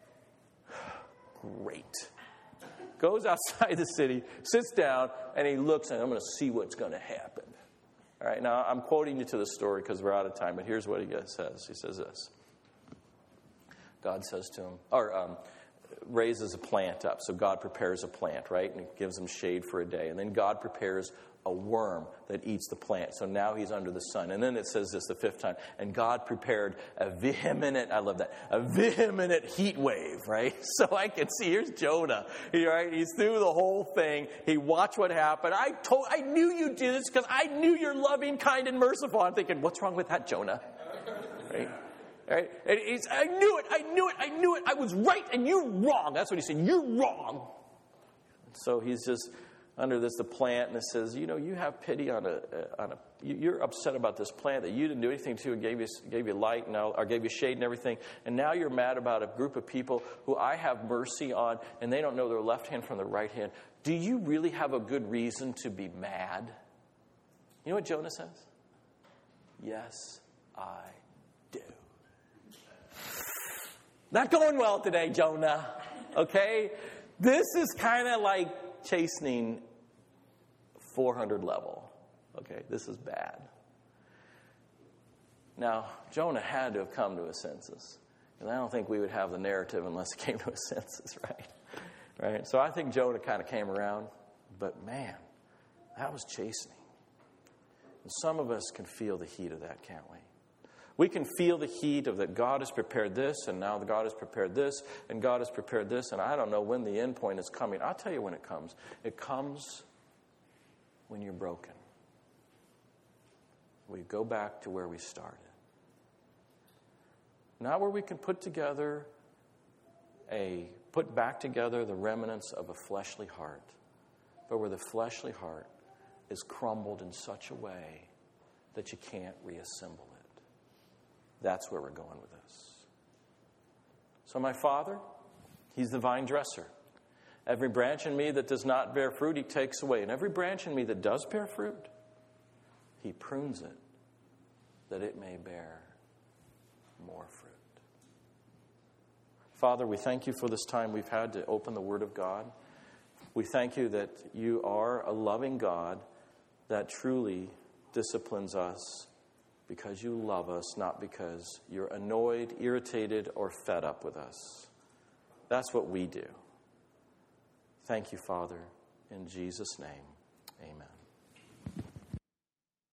great. Goes outside the city, sits down, and he looks, and I'm going to see what's going to happen. All right, now I'm quoting you to the story because we're out of time, but here's what he says. He says this. God says to him, or um, raises a plant up. So God prepares a plant, right? And he gives him shade for a day. And then God prepares a worm that eats the plant. So now he's under the sun. And then it says this the fifth time. And God prepared a vehement, I love that, a vehement heat wave, right? So I can see, here's Jonah. He, right? He's through the whole thing. He watched what happened. I told, I knew you did this because I knew you're loving, kind, and merciful. I'm thinking, what's wrong with that, Jonah? Right? Right? And he's, I knew it, I knew it, I knew it. I was right and you're wrong. That's what he said. You're wrong. So he's just under this, the plant, and it says, you know, you have pity on a, on a, you're upset about this plant that you didn't do anything to. It gave you, gave you light and all, or gave you shade and everything. And now you're mad about a group of people who I have mercy on, and they don't know their left hand from their right hand. Do you really have a good reason to be mad? You know what Jonah says? Yes, I do. Not going well today, Jonah. Okay? This is kind of like chastening four hundred level. Okay? This is bad. Now, Jonah had to have come to his senses. And I don't think we would have the narrative unless he came to his senses, right? Right? So I think Jonah kind of came around. But man, that was chastening. And some of us can feel the heat of that, can't we? We can feel the heat of that God has prepared this, and now God has prepared this, and God has prepared this, and I don't know when the end point is coming. I'll tell you when it comes. It comes when you're broken. We go back to where we started. Not where we can put together a, put back together the remnants of a fleshly heart, but where the fleshly heart is crumbled in such a way that you can't reassemble it. That's where we're going with this. So my Father, He's the vine dresser. Every branch in me that does not bear fruit, He takes away. And every branch in me that does bear fruit, He prunes it that it may bear more fruit. Father, we thank you for this time we've had to open the Word of God. We thank you that you are a loving God that truly disciplines us because you love us, not because you're annoyed, irritated, or fed up with us. That's what we do. Thank you, Father. In Jesus' name, amen.